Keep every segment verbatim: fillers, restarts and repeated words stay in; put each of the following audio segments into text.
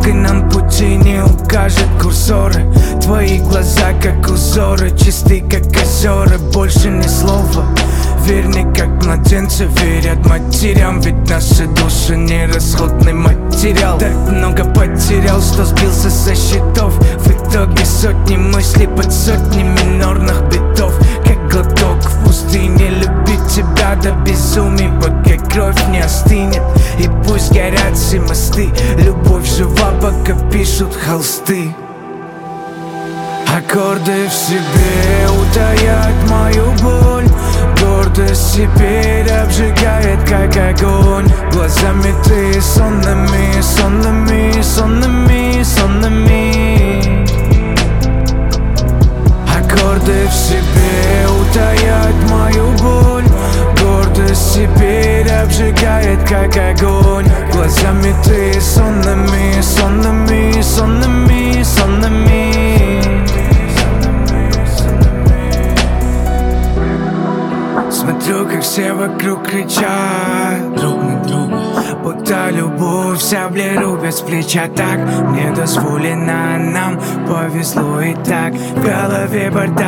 дорогой нам пути не укажет курсоры. Твои глаза как узоры, чисты как озера, больше ни слова. Верь мне, как младенцы верят матерям, ведь наши души нерасходный материал. Так много потерял, что сбился со счетов. В итоге сотни мыслей под сотни минорных битов. Как глоток в пустыне, любить тебя до безумия, пока кровь не остынет. И пусть горят все мосты, любовь жива, пока пишут холсты. Аккорды в себе утаят мою боль. Гордость теперь обжигает, как огонь. Глазами ты сонными, сонными, сонными, сонными. Аккорды в себе утаят мою боль. Гордость теперь обжигает, как огонь. Глазами ты сонными, сонными, сонными, сонными. Смотрю, как все вокруг кричат друг на друга, будто любовь вся в леру без плеча. Так мне дозволено, нам повезло и так. В голове бардак.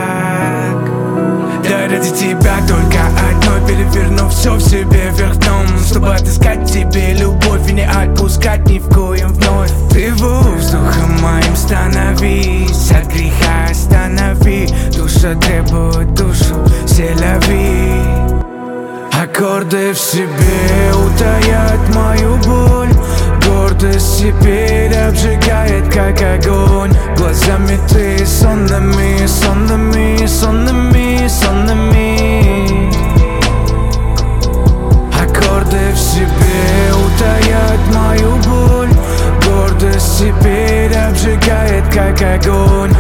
Да ради тебя только одной переверну все в себе вверх дном, чтобы отыскать тебе любовь и не отпускать ни в коем вновь. Ты воздухом моим становись, от греха останови. Душа требует душу, селяви. Аккорды в себе утаят мою боль. Гордость теперь обжигает, как огонь. Глазами ты сонными, сонными, сонными, сонными. Аккорды в себе утаят мою боль. Гордость теперь обжигает, как огонь.